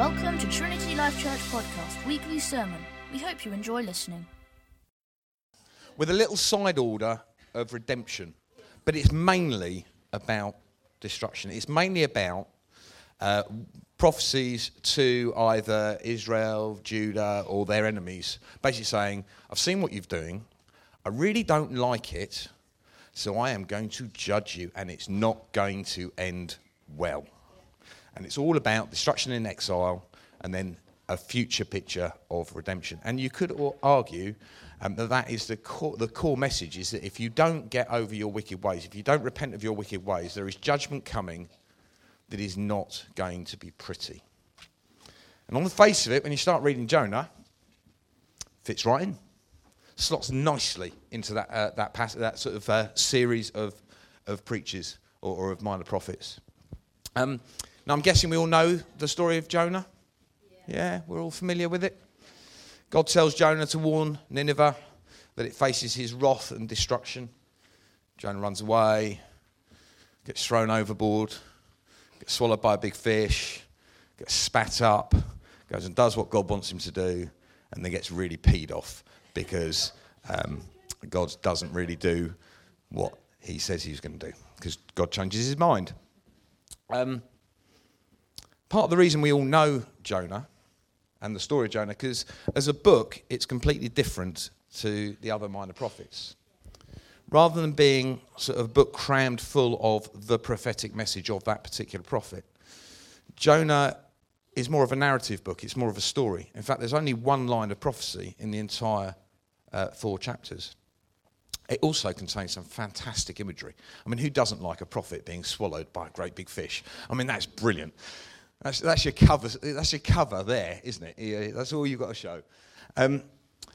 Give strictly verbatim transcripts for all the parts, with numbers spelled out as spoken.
Welcome to Trinity Life Church Podcast Weekly Sermon. We hope you enjoy listening. With a little side order of redemption, but it's mainly about destruction. It's mainly about uh, prophecies to either Israel, Judah, or their enemies, basically saying, I've seen what you're doing, I really don't like it, so I am going to judge you, and it's not going to end well. And it's all about destruction and exile, and then a future picture of redemption. And you could argue um, that that is the core, the core message, is that if you don't get over your wicked ways, if you don't repent of your wicked ways, there is judgment coming that is not going to be pretty. And on the face of it, when you start reading Jonah, fits right in. Slots nicely into that uh, that, pass- that sort of uh, series of, of preachers or, or of minor prophets. Um, now, I'm guessing we all know the story of Jonah. Yeah. yeah, we're all familiar with it. God tells Jonah to warn Nineveh that it faces his wrath and destruction. Jonah runs away, gets thrown overboard, gets swallowed by a big fish, gets spat up, goes and does what God wants him to do, and then gets really peed off because um, God doesn't really do what he says he's going to do, because God changes his mind. Um, part of the reason we all know Jonah and the story of Jonah, because as a book, it's completely different to the other minor prophets. Rather than being sort of a book crammed full of the prophetic message of that particular prophet, Jonah is more of a narrative book. It's more of a story. In fact, there's only one line of prophecy in the entire uh, four chapters. It also contains some fantastic imagery. I mean, who doesn't like a prophet being swallowed by a great big fish? I mean, that's brilliant. That's, that's your cover. That's your cover there, isn't it? Yeah, that's all you've got to show. Um,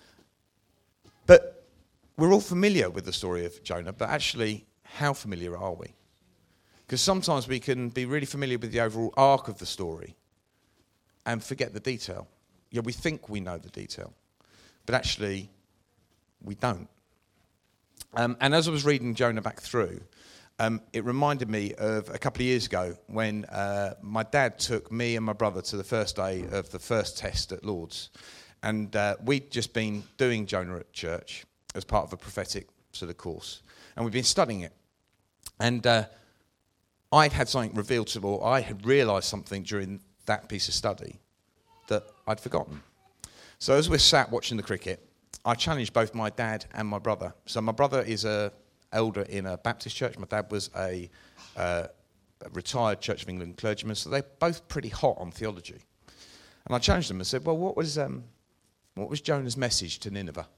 but we're all familiar with the story of Jonah, but actually, how familiar are we? Because sometimes we can be really familiar with the overall arc of the story and forget the detail. Yeah, we think we know the detail, but actually, we don't. Um, and as I was reading Jonah back through, um, it reminded me of a couple of years ago when uh, my dad took me and my brother to the first day of the first test at Lord's. And uh, we'd just been doing Jonah at church as part of a prophetic sort of course. And we've been studying it. And uh, I'd had something revealed to me, or I had realised something during that piece of study that I'd forgotten. So as we're sat watching the cricket, I challenged both my dad and my brother. So my brother is a elder in a Baptist church. My dad was a, uh, a retired Church of England clergyman. So they're both pretty hot on theology. And I challenged them and said, well, what was um, what was Jonah's message to Nineveh?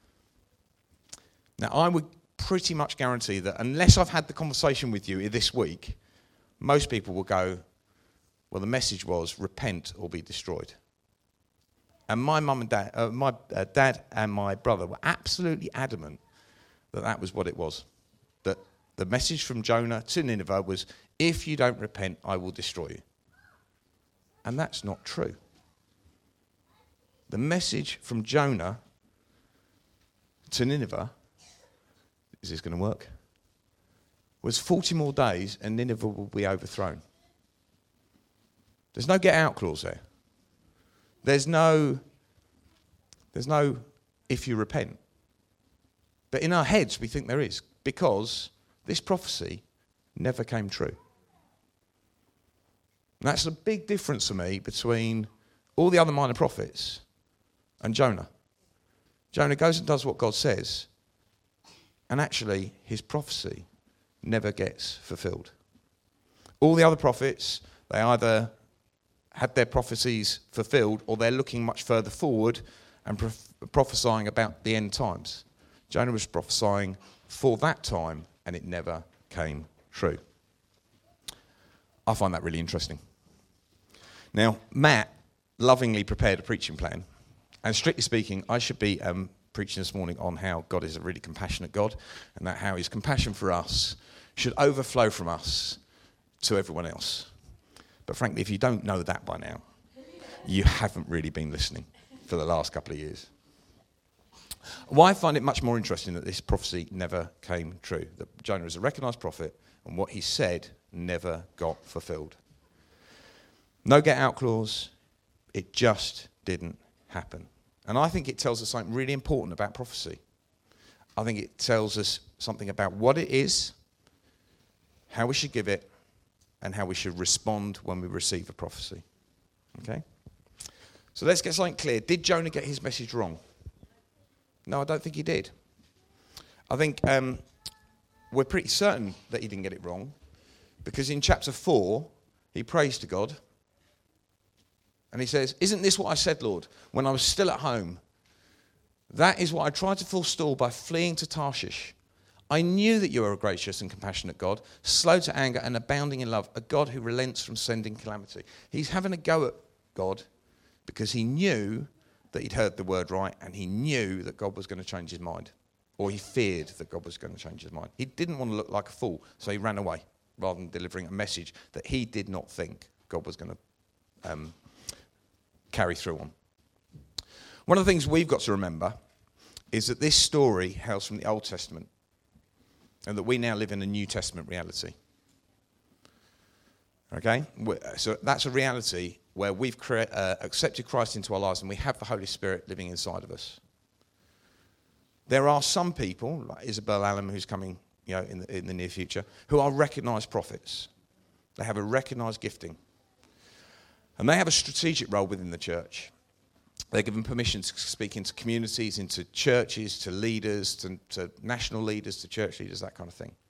Now, I would pretty much guarantee that unless I've had the conversation with you this week, most people will go, well, the message was repent or be destroyed. And my mum and dad, uh, my uh, dad and my brother were absolutely adamant that that was what it was. That the message from Jonah to Nineveh was, if you don't repent, I will destroy you. And that's not true. The message from Jonah to Nineveh, is this going to work? Was forty more days and Nineveh will be overthrown. There's no get out clause there. There's no, there's no if you repent. But in our heads, we think there is, because this prophecy never came true. And that's a big difference to me between all the other minor prophets and Jonah. Jonah goes and does what God says, and actually his prophecy never gets fulfilled. All the other prophets, they either had their prophecies fulfilled, or they're looking much further forward and pro- prophesying about the end times. Jonah was prophesying for that time, and it never came true. I find that really interesting. Now, Matt lovingly prepared a preaching plan, and strictly speaking, I should be um, preaching this morning on how God is a really compassionate God, and that how his compassion for us should overflow from us to everyone else. But frankly, if you don't know that by now, you haven't really been listening for the last couple of years. Well, I find it much more interesting that this prophecy never came true, that Jonah is a recognised prophet, and what he said never got fulfilled. No get out clause. It just didn't happen. And I think it tells us something really important about prophecy. I think it tells us something about what it is, how we should give it, and how we should respond when we receive a prophecy. Okay? So let's get something clear. Did Jonah get his message wrong? No, I don't think he did. I think um, we're pretty certain that he didn't get it wrong, because in chapter four, he prays to God, and he says, "Isn't this what I said, Lord, when I was still at home? That is what I tried to forestall by fleeing to Tarshish. I knew that you are a gracious and compassionate God, slow to anger and abounding in love, a God who relents from sending calamity." He's having a go at God because he knew that he'd heard the word right, and he knew that God was going to change his mind, or he feared that God was going to change his mind. He didn't want to look like a fool, so he ran away rather than delivering a message that he did not think God was going to um, carry through on. One of the things we've got to remember is that this story hails from the Old Testament, and that we now live in a New Testament reality. Okay? So that's a reality where we've cre- uh, accepted Christ into our lives, and we have the Holy Spirit living inside of us. There are some people, like Isabel Allen, who's coming, you know, in the, in the near future, who are recognised prophets. They have a recognised gifting. And they have a strategic role within the church. They're given permission to speak into communities, into churches, to leaders, to, to national leaders, to church leaders, that kind of thing.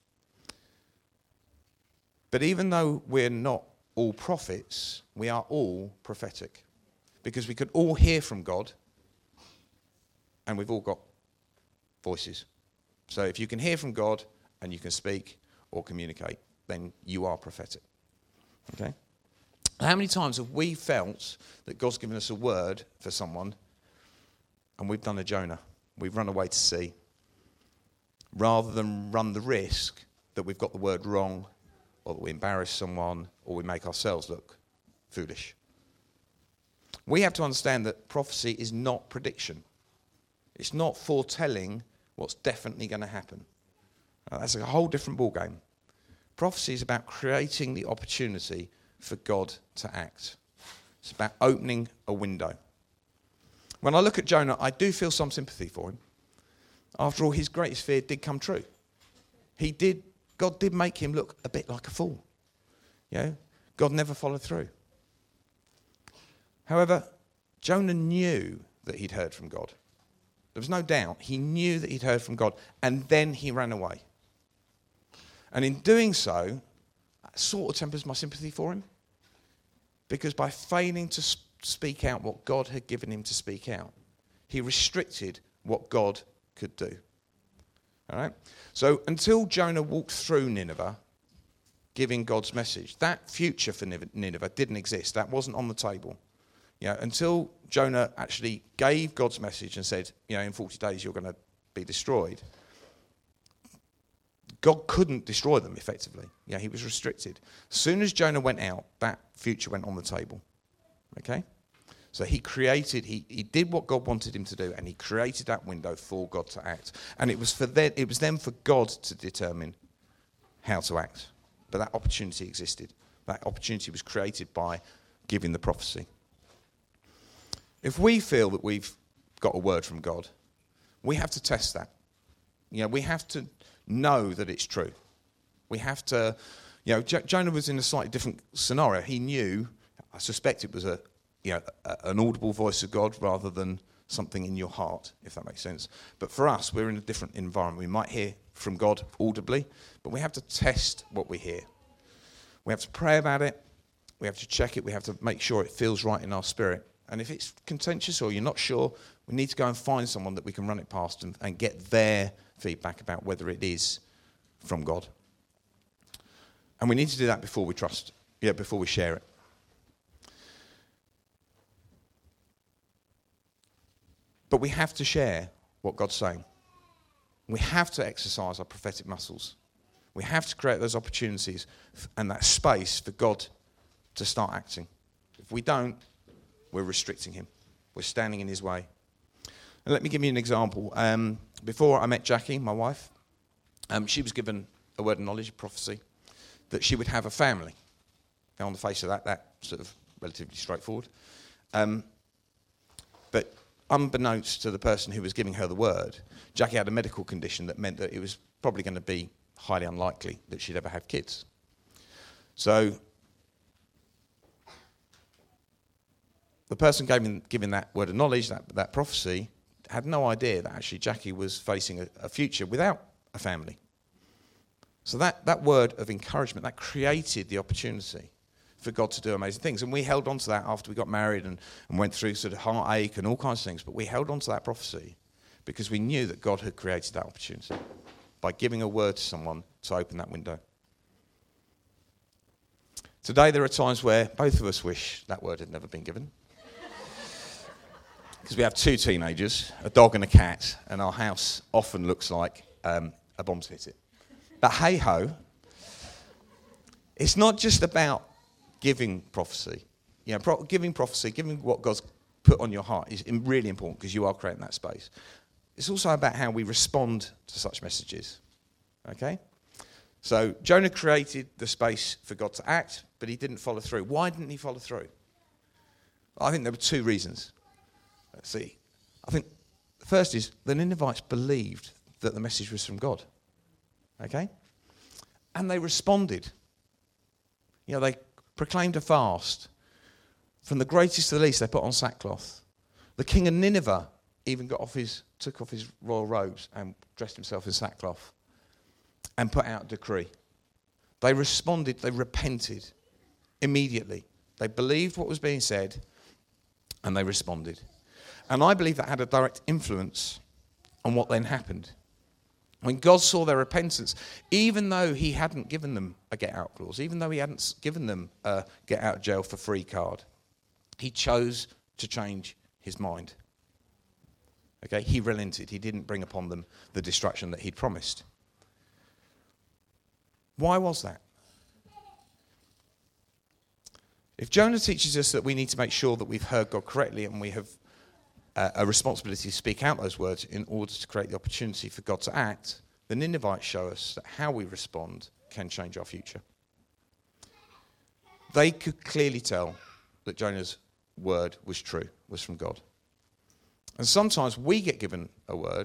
But even though we're not all prophets, we are all prophetic. Because we could all hear from God, and we've all got voices. So if you can hear from God and you can speak or communicate, then you are prophetic. Okay? How many times have we felt that God's given us a word for someone and we've done a Jonah? We've run away to sea rather than run the risk that we've got the word wrong, or that we embarrass someone, or we make ourselves look foolish. We have to understand that prophecy is not prediction. It's not foretelling what's definitely going to happen. Now, that's a whole different ballgame. Prophecy is about creating the opportunity for God to act. It's about opening a window. When I look at Jonah, I do feel some sympathy for him. After all, his greatest fear did come true. He did, God did make him look a bit like a fool. You know, God never followed through. However, Jonah knew that he'd heard from God. There was no doubt. He knew that he'd heard from God, and then he ran away. And in doing so, that sort of tempers my sympathy for him, because by failing to sp- speak out what God had given him to speak out, he restricted what God could do. All right? So until Jonah walked through Nineveh, giving God's message, that future for Nineveh didn't exist. That wasn't on the table. You know, until Jonah actually gave God's message and said, you know, in forty days you're going to be destroyed, God couldn't destroy them effectively. Yeah, he was restricted. As soon as Jonah went out, that future went on the table. Okay? So he created, he, he did what God wanted him to do, and he created that window for God to act. And it was for then, it was then for God to determine how to act. But that opportunity existed. That opportunity was created by giving the prophecy. If we feel that we've got a word from God, we have to test that. You know, we have to know that it's true. We have to, you know, J- Jonah was in a slightly different scenario. He knew, I suspect it was a, you know, a, an audible voice of God rather than something in your heart, if that makes sense. But for us, we're in a different environment. We might hear from God audibly, but we have to test what we hear. We have to pray about it. We have to check it. We have to make sure it feels right in our spirit. And if it's contentious or you're not sure, we need to go and find someone that we can run it past and, and get their feedback about whether it is from God. And we need to do that before we trust, yeah, before we share it. But we have to share what God's saying. We have to exercise our prophetic muscles. We have to create those opportunities and that space for God to start acting. If we don't, we're restricting him. We're standing in his way. And let me give you an example. Um, before I met Jackie, my wife, um, she was given a word of knowledge, a prophecy, that she would have a family. Now, on the face of that, that's sort of relatively straightforward. Um, but unbeknownst to the person who was giving her the word, Jackie had a medical condition that meant that it was probably going to be highly unlikely that she'd ever have kids. So the person giving, giving that word of knowledge, that, that prophecy, had no idea that actually Jackie was facing a, a future without a family. So that, that word of encouragement, that created the opportunity for God to do amazing things. And we held on to that after we got married and, and went through sort of heartache and all kinds of things. But we held on to that prophecy because we knew that God had created that opportunity by giving a word to someone to open that window. Today there are times where both of us wish that word had never been given. Because we have two teenagers, a dog and a cat, and our house often looks like um, a bomb's hit it. But hey-ho, it's not just about giving prophecy. You know, pro- giving prophecy, giving what God's put on your heart is really important because you are creating that space. It's also about how we respond to such messages. Okay? So Jonah created the space for God to act, but he didn't follow through. Why didn't he follow through? I think there were two reasons. Let's see. I think the first is the Ninevites believed that the message was from God. Okay? And they responded. You know, they proclaimed a fast. From the greatest to the least, they put on sackcloth. The king of Nineveh even got off his, took off his royal robes and dressed himself in sackcloth and put out a decree. They responded, they repented immediately. They believed what was being said and they responded. And I believe that had a direct influence on what then happened. When God saw their repentance, even though he hadn't given them a get-out clause, even though he hadn't given them a get-out-jail-for-free card, he chose to change his mind. Okay, he relented. He didn't bring upon them the destruction that he'd promised. Why was that? If Jonah teaches us that we need to make sure that we've heard God correctly and we have uh, a responsibility to speak out those words in order to create the opportunity for God to act, the Ninevites show us that how we respond can change our future. They could clearly tell that Jonah's word was true, was from God. And sometimes we get given a word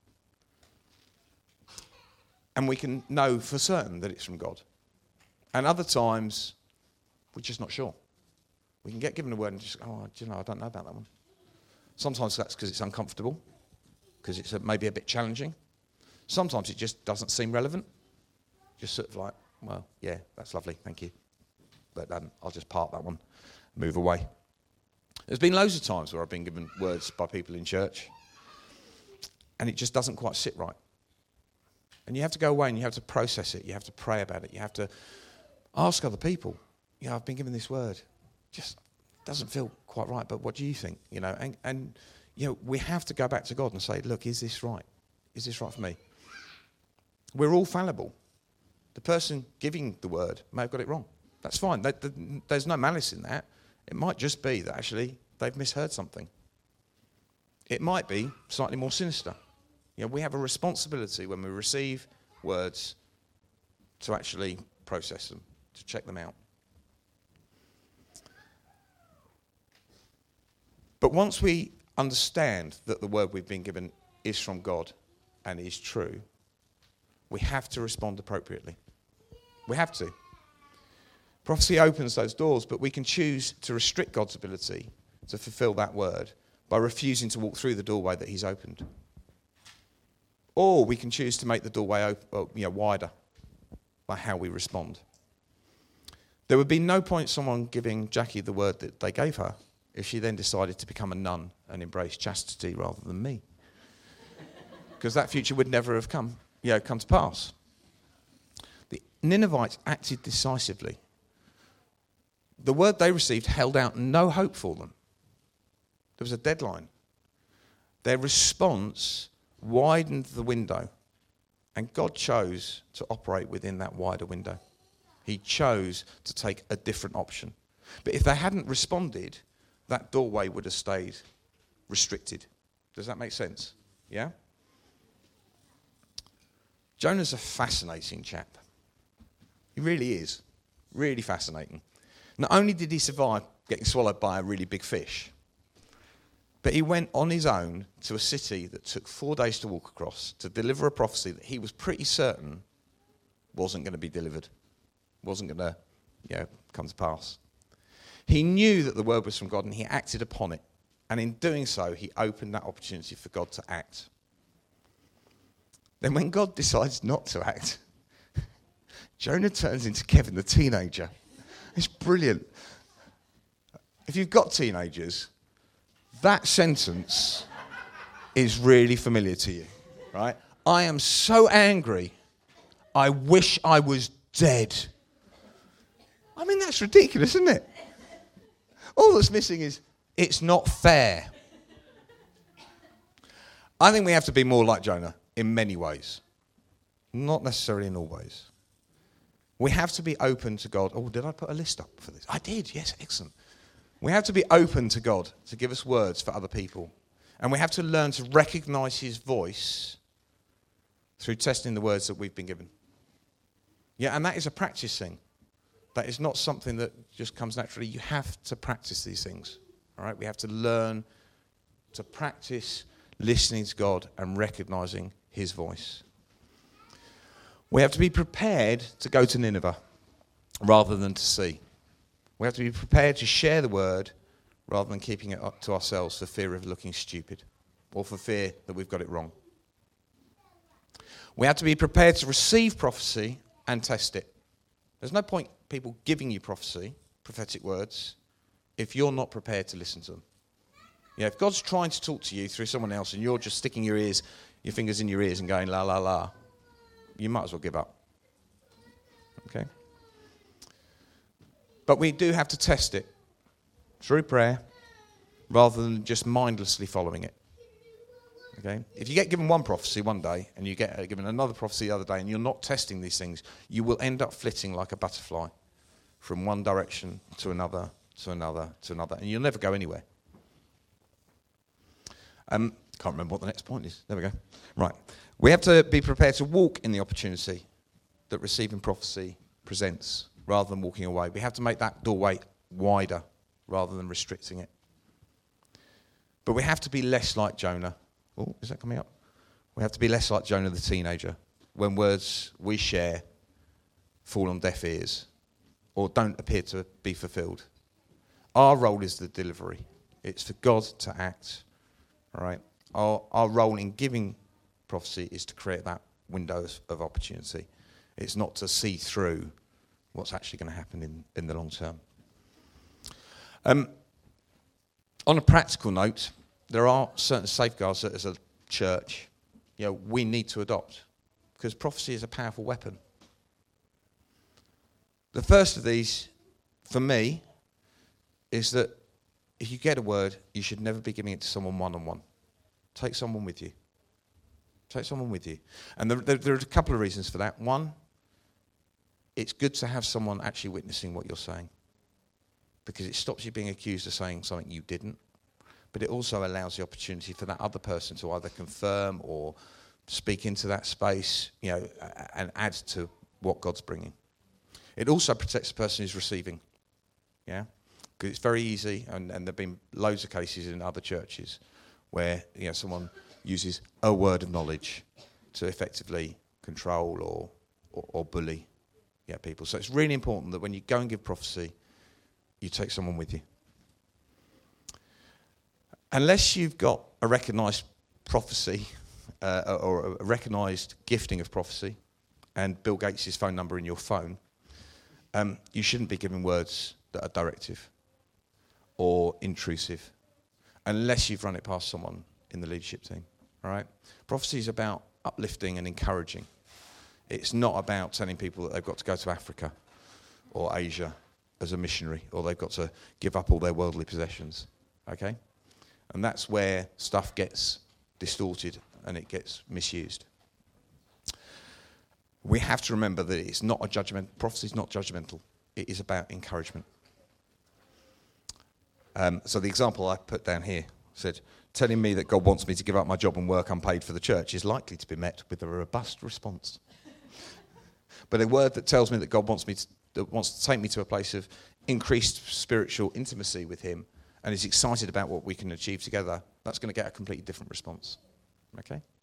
and we can know for certain that it's from God. And other times, we're just not sure. We can get given a word and just, oh, do you know, I don't know about that one. Sometimes that's because it's uncomfortable, because it's a, maybe a bit challenging. Sometimes it just doesn't seem relevant. Just sort of like, well, yeah, that's lovely, thank you. But um, I'll just park that one, move away. There's been loads of times where I've been given words by people in church, and it just doesn't quite sit right. And you have to go away and you have to process it. You have to pray about it. You have to ask other people. You know, I've been given this word. Just doesn't feel quite right, but what do you think? You know, and, and you know, we have to go back to God and say, look, is this right? Is this right for me? We're all fallible. The person giving the word may have got it wrong. That's fine. There's no malice in that. It might just be that actually they've misheard something. It might be slightly more sinister. You know, we have a responsibility when we receive words to actually process them, to check them out. But once we understand that the word we've been given is from God and is true, we have to respond appropriately. We have to. Prophecy opens those doors, but we can choose to restrict God's ability to fulfill that word by refusing to walk through the doorway that he's opened. Or we can choose to make the doorway open, you know, wider by how we respond. There would be no point someone giving Jackie the word that they gave her if she then decided to become a nun and embrace chastity rather than me. Because that future would never have come, you know, come to pass. The Ninevites acted decisively. The word they received held out no hope for them. There was a deadline. Their response widened the window, and God chose to operate within that wider window. He chose to take a different option. But if they hadn't responded, that doorway would have stayed restricted. Does that make sense? Yeah? Jonah's a fascinating chap. He really is. Really fascinating. Not only did he survive getting swallowed by a really big fish. But he went on his own to a city that took four days to walk across to deliver a prophecy that he was pretty certain wasn't going to be delivered, wasn't going to, you know, come to pass. He knew that the word was from God and he acted upon it. And in doing so, he opened that opportunity for God to act. Then when God decides not to act, Jonah turns into Kevin the teenager. It's brilliant. If you've got teenagers, that sentence is really familiar to you, right? I am so angry, I wish I was dead. I mean, that's ridiculous, isn't it? All that's missing is, it's not fair. I think we have to be more like Jonah in many ways. Not necessarily in all ways. We have to be open to God. Oh, did I put a list up for this? I did, yes, excellent. We have to be open to God to give us words for other people. And we have to learn to recognize his voice through testing the words that we've been given. Yeah, and that is a practice thing. That is not something that just comes naturally. You have to practice these things. All right? We have to learn to practice listening to God and recognizing his voice. We have to be prepared to go to Nineveh rather than to see. We have to be prepared to share the word rather than keeping it up to ourselves for fear of looking stupid or for fear that we've got it wrong. We have to be prepared to receive prophecy and test it. There's no point people giving you prophecy, prophetic words, if you're not prepared to listen to them. Yeah, if God's trying to talk to you through someone else and you're just sticking your ears, your fingers in your ears and going la la la, you might as well give up. Okay? But we do have to test it through prayer rather than just mindlessly following it. Okay? If you get given one prophecy one day and you get given another prophecy the other day and you're not testing these things, you will end up flitting like a butterfly from one direction to another, to another, to another, and you'll never go anywhere. Um, can't remember what the next point is. There we go. Right. We have to be prepared to walk in the opportunity that receiving prophecy presents rather than walking away. We have to make that doorway wider rather than restricting it. But we have to be less like Jonah. Oh, is that coming up? We have to be less like Jonah the teenager when words we share fall on deaf ears or don't appear to be fulfilled. Our role is the delivery. It's for God to act. All right? Our, our role in giving prophecy is to create that window of opportunity. It's not to see through what's actually going to happen in, in the long term. Um, on a practical note, there are certain safeguards that as a church, you know, we need to adopt because prophecy is a powerful weapon. The first of these, for me, is that if you get a word, you should never be giving it to someone one-on-one. Take someone with you. Take someone with you. And there, there, there are a couple of reasons for that. One, it's good to have someone actually witnessing what you're saying because it stops you being accused of saying something you didn't, but it also allows the opportunity for that other person to either confirm or speak into that space, you know, and add to what God's bringing. It also protects the person who's receiving, yeah? Because it's very easy, and, and there have been loads of cases in other churches where, you know, someone uses a word of knowledge to effectively control or, or, or bully yeah, people. So it's really important that when you go and give prophecy, you take someone with you. Unless you've got a recognised prophecy uh, or a recognised gifting of prophecy and Bill Gates' phone number in your phone, um, you shouldn't be giving words that are directive or intrusive unless you've run it past someone in the leadership team. All right? Prophecy is about uplifting and encouraging. It's not about telling people that they've got to go to Africa or Asia as a missionary or they've got to give up all their worldly possessions. Okay? And that's where stuff gets distorted and it gets misused. We have to remember that it's not a judgment. Prophecy is not judgmental. It is about encouragement. Um, so the example I put down here said, telling me that God wants me to give up my job and work unpaid for the church is likely to be met with a robust response. But a word that tells me that God wants me to, that wants to take me to a place of increased spiritual intimacy with him and is excited about what we can achieve together, that's going to get a completely different response. Okay?